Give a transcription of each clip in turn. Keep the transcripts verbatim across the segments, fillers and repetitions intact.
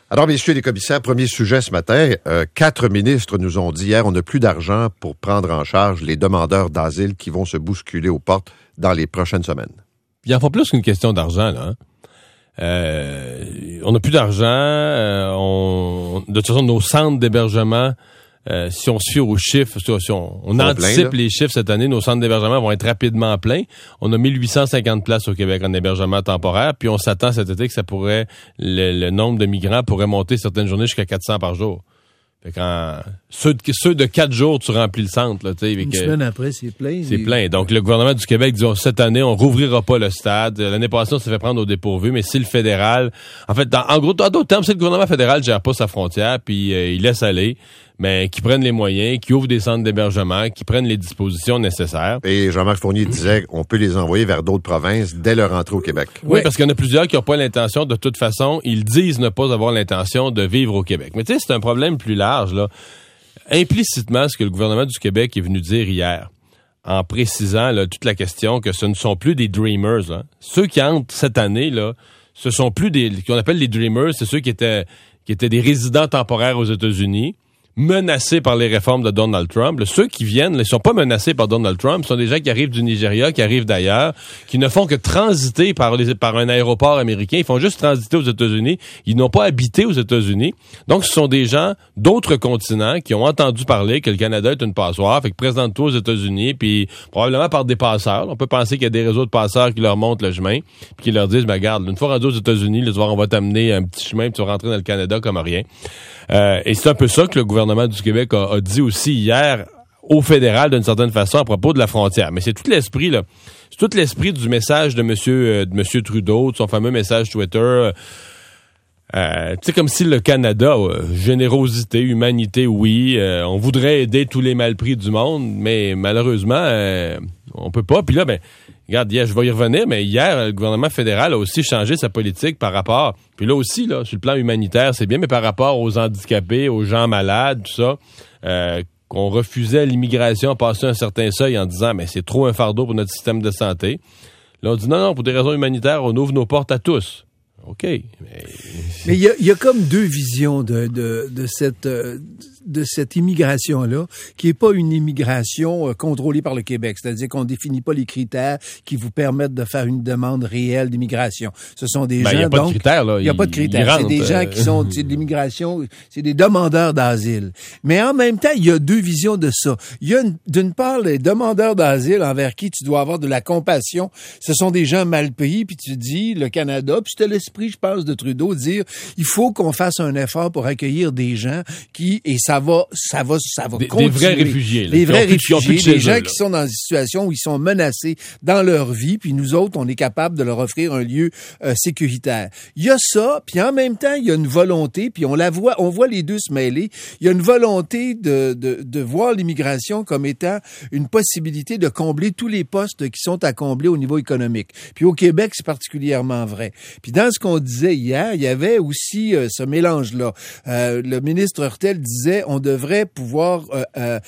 Alors, messieurs les commissaires, premier sujet ce matin. Euh, quatre ministres nous ont dit hier, on n'a plus d'argent pour prendre en charge les demandeurs d'asile qui vont se bousculer aux portes dans les prochaines semaines. Il en faut plus qu'une question d'argent, là. Hein? Euh, on n'a plus d'argent. Euh, on, de toute façon, nos centres d'hébergement, euh, si on se fie aux chiffres, si on, on anticipe plein, les chiffres cette année, nos centres d'hébergement vont être rapidement pleins. On a mille huit cent cinquante places au Québec en hébergement temporaire, puis on s'attend cet été que ça pourrait, le, le nombre de migrants pourrait monter certaines journées jusqu'à quatre cents par jour. Fait quand ceux de, ceux de quatre jours, tu remplis le centre. Là, Une que, semaine après, c'est plein. C'est plein. Donc, le gouvernement du Québec dit, cette année, on rouvrira pas le stade. L'année passée, on s'est fait prendre au dépourvu, mais si le fédéral... En fait, dans, en gros, en d'autres termes, si le gouvernement fédéral gère pas sa frontière, puis euh, il laisse aller, mais qu'ils prennent les moyens, qu'ils ouvrent des centres d'hébergement, qu'ils prennent les dispositions nécessaires. Et Jean-Marc Fournier disait qu'on peut les envoyer vers d'autres provinces dès leur entrée au Québec. Oui, oui, parce qu'il y en a plusieurs qui n'ont pas l'intention, de toute façon, ils disent ne pas avoir l'intention de vivre au Québec. Mais tu sais, c'est un problème plus large, là. Implicitement, ce que le gouvernement du Québec est venu dire hier, en précisant là, toute la question que ce ne sont plus des dreamers. Là. Ceux qui entrent cette année, là, ce sont plus des qu'on appelle les dreamers, c'est ceux qui étaient qui étaient des résidents temporaires aux États-Unis, menacés par les réformes de Donald Trump. Là, ceux qui viennent, ils ne sont pas menacés par Donald Trump, ce sont des gens qui arrivent du Nigeria, qui arrivent d'ailleurs, qui ne font que transiter par, les, par un aéroport américain. Ils font juste transiter aux États-Unis. Ils n'ont pas habité aux États-Unis. Donc, ce sont des gens d'autres continents qui ont entendu parler que le Canada est une passoire. Fait que présente-toi aux États-Unis, puis probablement par des passeurs. On peut penser qu'il y a des réseaux de passeurs qui leur montrent le chemin, puis qui leur disent, ben, regarde, une fois rendu aux États-Unis, là, tu vois, on va t'amener un petit chemin, puis tu vas rentrer dans le Canada comme rien. Euh, et c'est un peu ça que le gouvernement du Québec a, a dit aussi hier au fédéral d'une certaine façon à propos de la frontière. Mais c'est tout l'esprit, là. C'est tout l'esprit du message de monsieur, euh, de monsieur Trudeau, de son fameux message Twitter. Euh, euh, tu sais, comme si le Canada, euh, générosité, humanité, oui, euh, on voudrait aider tous les malpris du monde, mais malheureusement, euh, on peut pas. Puis là, ben, regarde, hier, je vais y revenir, mais hier, le gouvernement fédéral a aussi changé sa politique par rapport, puis là aussi, là, sur le plan humanitaire, c'est bien, mais par rapport aux handicapés, aux gens malades, tout ça, euh, qu'on refusait l'immigration à passer un certain seuil en disant, mais c'est trop un fardeau pour notre système de santé. Là, on dit, non, non, pour des raisons humanitaires, on ouvre nos portes à tous. OK. Mais il y a, y a comme deux visions de, de, de cette... Euh, de cette immigration-là, qui est pas une immigration euh, contrôlée par le Québec. C'est-à-dire qu'on définit pas les critères qui vous permettent de faire une demande réelle d'immigration. Ce sont des ben, gens, y a pas donc... de critères, là. Il n'y a pas de critères. C'est des gens qui sont... C'est de l'immigration, c'est des demandeurs d'asile. Mais en même temps, il y a deux visions de ça. Il y a, une, d'une part, les demandeurs d'asile envers qui tu dois avoir de la compassion. Ce sont des gens mal payés, puis tu dis, le Canada, puis c'était l'esprit, je pense, de Trudeau, dire, il faut qu'on fasse un effort pour accueillir des gens qui... et ça Ça va, ça va, ça va des, continuer. Des vrais réfugiés. Là, des vrais réfugiés, des gens eux, qui sont dans une situation où ils sont menacés dans leur vie, puis nous autres, on est capable de leur offrir un lieu euh, sécuritaire. Il y a ça, puis en même temps, il y a une volonté, puis on la voit, on voit les deux se mêler. Il y a une volonté de, de, de voir l'immigration comme étant une possibilité de combler tous les postes qui sont à combler au niveau économique. Puis au Québec, c'est particulièrement vrai. Puis dans ce qu'on disait hier, il y avait aussi euh, ce mélange-là. Euh, le ministre Hurtel disait on devrait pouvoir euh, euh,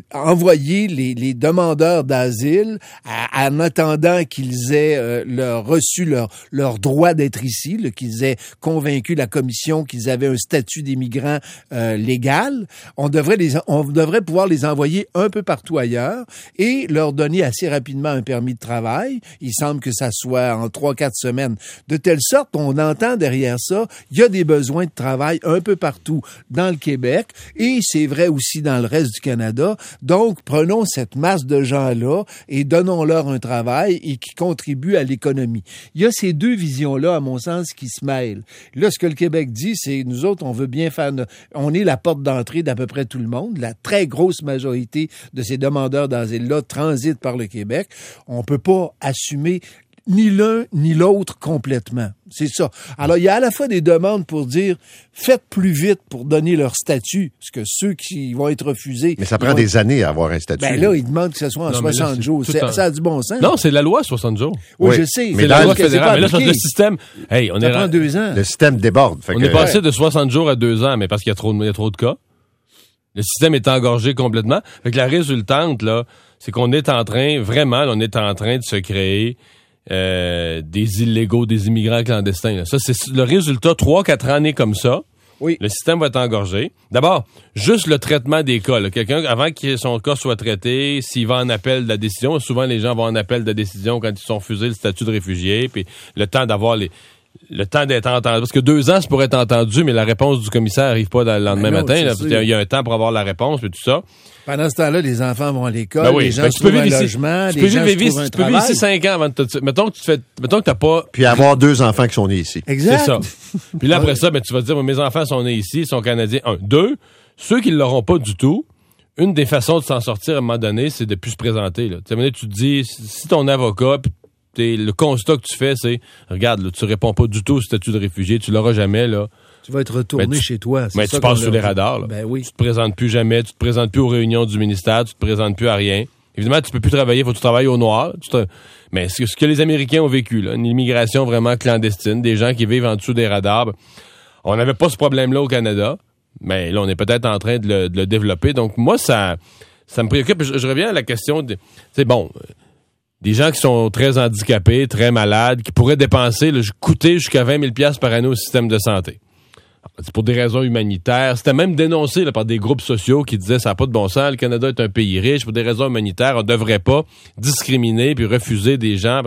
envoyer les, les demandeurs d'asile à, en attendant qu'ils aient euh, leur, reçu leur, leur droit d'être ici, là, qu'ils aient convaincu la commission qu'ils avaient un statut d'immigrant euh, légal. On devrait, les, on devrait pouvoir les envoyer un peu partout ailleurs et leur donner assez rapidement un permis de travail. Il semble que ça soit en trois, quatre semaines. De telle sorte, on entend derrière ça, il y a des besoins de travail un peu partout dans le Québec. Et c'est vrai aussi dans le reste du Canada. Donc, prenons cette masse de gens-là et donnons-leur un travail et qui contribuent à l'économie. Il y a ces deux visions-là, à mon sens, qui se mêlent. Là, ce que le Québec dit, c'est nous autres, on veut bien faire... On est la porte d'entrée d'à peu près tout le monde. La très grosse majorité de ces demandeurs d'asile-là transitent par le Québec. On peut pas assumer ni l'un ni l'autre complètement. C'est ça. Alors, il y a à la fois des demandes pour dire faites plus vite pour donner leur statut, parce que ceux qui vont être refusés... Mais ça prend des être... années à avoir un statut. Ben là, ils demandent que ce soit en non, soixante là, jours. C'est, un... Ça a du bon sens. Non, c'est la loi soixante jours. Oui, oui. je sais. Mais c'est la loi fédérale. Mais là, c'est le système... Hey, on ça est... prend deux ans. Le système déborde. Fait on que... est passé ouais. de soixante jours à deux ans, mais parce qu'il y a trop de, il y a trop de cas. Le système est engorgé complètement. Fait que la résultante, là, c'est qu'on est en train, vraiment, on est en train de se créer... Euh, des illégaux, des immigrants clandestins. Là. Ça, c'est le résultat. Trois, quatre années comme ça, Oui. Le système va être engorgé. D'abord, juste le traitement des cas. Là. Quelqu'un, avant que son cas soit traité, s'il va en appel de la décision, souvent les gens vont en appel de la décision quand ils sont refusés le statut de réfugié, puis le temps d'avoir les... Le temps d'être entendu. Parce que deux ans, c'est pour être entendu, mais la réponse du commissaire n'arrive pas dans le lendemain non, matin. Là, il, y a, il y a un temps pour avoir la réponse, puis tout ça. Pendant ce temps-là, les enfants vont à l'école, Ben oui. les gens Ben, se trouvent un logement, tu les gens peux se vivre trouvent un ici, tu peux vivre ici cinq ans avant de te... Mettons que tu te fais... Mettons que t'as pas... Puis avoir deux enfants qui sont nés ici. Exact. C'est ça. Puis là, après ça, ben, tu vas te dire, mes enfants sont nés ici, ils sont Canadiens. Un. Deux, ceux qui ne l'auront pas du tout, une des façons de s'en sortir à un moment donné, c'est de plus se présenter. Là. Tu sais, tu te dis, si ton avocat... Le constat que tu fais, c'est, regarde, là, tu réponds pas du tout au statut de réfugié, tu l'auras jamais, là. Tu vas être retourné ben, tu, chez toi. Mais tu passes sous les radars, là. Ben oui. Tu te présentes plus jamais, tu te présentes plus aux réunions du ministère, tu te présentes plus à rien. Évidemment, tu peux plus travailler, faut que tu travailles au noir. Tu te... Mais ce que les Américains ont vécu, là, une immigration vraiment clandestine, des gens qui vivent en dessous des radars, on n'avait pas ce problème-là au Canada, mais là, on est peut-être en train de le, de le développer. Donc, moi, ça, ça me préoccupe. Je, je reviens à la question de, c'est bon, des gens qui sont très handicapés, très malades, qui pourraient dépenser, là, coûter jusqu'à vingt mille dollars par année au système de santé. C'est pour des raisons humanitaires. C'était même dénoncé là, par des groupes sociaux qui disaient ça n'a pas de bon sens, le Canada est un pays riche, pour des raisons humanitaires, on ne devrait pas discriminer puis refuser des gens.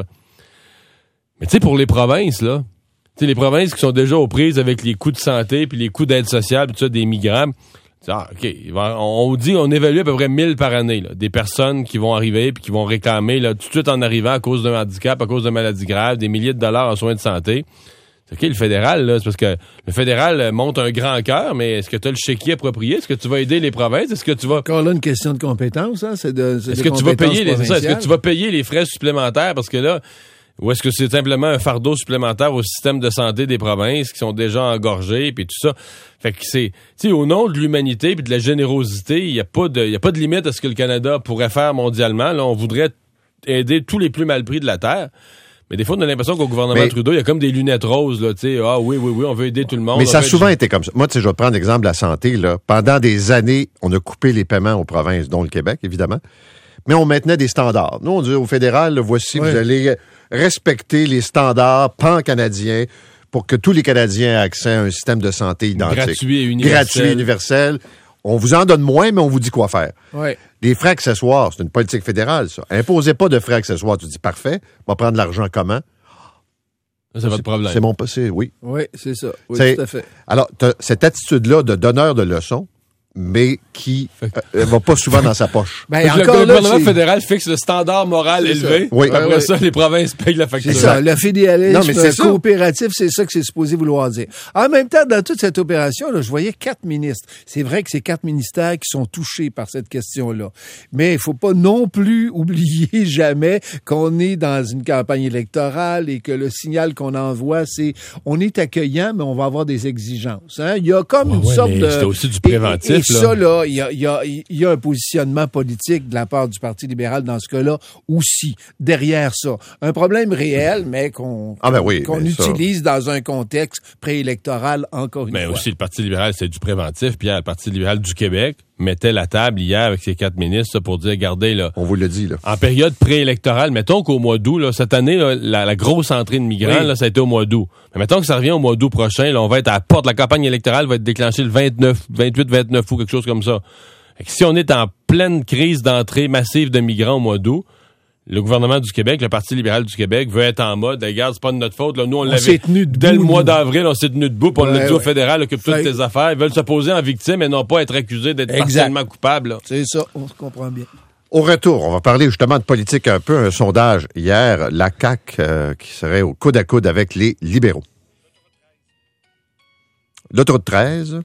Mais tu sais, pour les provinces, là, tu sais, les provinces qui sont déjà aux prises avec les coûts de santé puis les coûts d'aide sociale puis tout ça, des migrants, ah, OK, on dit, on évalue à peu près mille par année, là, des personnes qui vont arriver puis qui vont réclamer là, tout de suite en arrivant à cause d'un handicap, à cause de maladies graves, des milliers de dollars en soins de santé. C'est OK, le fédéral, là, c'est parce que le fédéral monte un grand cœur, mais est-ce que tu as le chéquier approprié? Est-ce que tu vas aider les provinces? Est-ce que tu vas... Encore là, une question de compétence, hein? C'est de, c'est est-ce de que tu vas payer les... provinciales. Est-ce que tu vas payer les frais supplémentaires? Parce que là, ou est-ce que c'est simplement un fardeau supplémentaire au système de santé des provinces qui sont déjà engorgés puis tout ça? Fait que c'est, tu sais, au nom de l'humanité puis de la générosité, il y a pas de, il y a pas de limite à ce que le Canada pourrait faire mondialement. Là, on voudrait aider tous les plus mal pris de la terre. Mais des fois, on a l'impression qu'au gouvernement mais, Trudeau, il y a comme des lunettes roses, là, tu sais. Ah oui, oui, oui, on veut aider tout le monde. Mais ça a souvent être... été comme ça. Moi, tu sais, je vais te prendre l'exemple de la santé, là. Pendant des années, on a coupé les paiements aux provinces, dont le Québec, évidemment. Mais on maintenait des standards. Nous, on dit au fédéral, là, voici, oui. Vous allez respecter les standards pan-canadiens pour que tous les Canadiens aient accès à un système de santé identique. Gratuit et universel. Gratuit et universel. On vous en donne moins, mais on vous dit quoi faire. Oui. Les frais accessoires, c'est une politique fédérale, ça. Imposez pas de frais accessoires. Tu dis, parfait, on va prendre l'argent comment? C'est votre problème. C'est mon passé, oui. Oui, c'est ça. Oui, c'est, tout à fait. Alors, t'as cette attitude-là de donneur de leçons, mais qui euh, va pas souvent dans sa poche. Ben, le, encore le là, gouvernement c'est... fédéral fixe le standard moral c'est élevé. Oui. Après ouais, ça, ouais. les provinces payent la facture. C'est ça, le fédéralisme non, mais c'est coopératif, ça. C'est ça que c'est supposé vouloir dire. En même temps, dans toute cette opération, là, je voyais quatre ministres. C'est vrai que c'est quatre ministères qui sont touchés par cette question-là. Mais il faut pas non plus oublier jamais qu'on est dans une campagne électorale et que le signal qu'on envoie, c'est on est accueillant, mais on va avoir des exigences. Hein? Il y a comme ouais, une ouais, sorte de... C'est aussi du préventif. Et, et là. ça, là, il y a, il y a, il y a un positionnement politique de la part du Parti libéral dans ce cas-là aussi, derrière ça. Un problème réel, mais qu'on, ah ben oui, qu'on utilise ça. Dans un contexte préélectoral, encore une mais fois. Mais aussi, le Parti libéral, c'est du préventif. Pierre, le Parti libéral du Québec mettait la table hier avec ses quatre ministres pour dire, regardez, là... On vous le dit, là. En période préélectorale, mettons qu'au mois d'août, là, cette année, là, la, la grosse entrée de migrants, oui. là, ça a été au mois d'août. Mais mettons que ça revient au mois d'août prochain, là, on va être à la porte, la campagne électorale va être déclenchée le vingt-neuf, vingt-huit, vingt-neuf août, quelque chose comme ça. Si on est en pleine crise d'entrée massive de migrants au mois d'août, le gouvernement du Québec, le Parti libéral du Québec veut être en mode, regarde, c'est pas de notre faute, là. Nous, on, on l'avait. Tenu debout, dès le mois d'avril, on s'est tenu debout, puis on ouais, l'a dit ouais. au fédéral, occupe toutes tes affaires. Ils veulent se poser en victime et non pas être accusés d'être exact. partiellement coupables. Là. C'est ça, on se comprend bien. Au retour, on va parler justement de politique un peu. Un sondage hier, la C A Q euh, qui serait au coude à coude avec les libéraux. L'autoroute treize,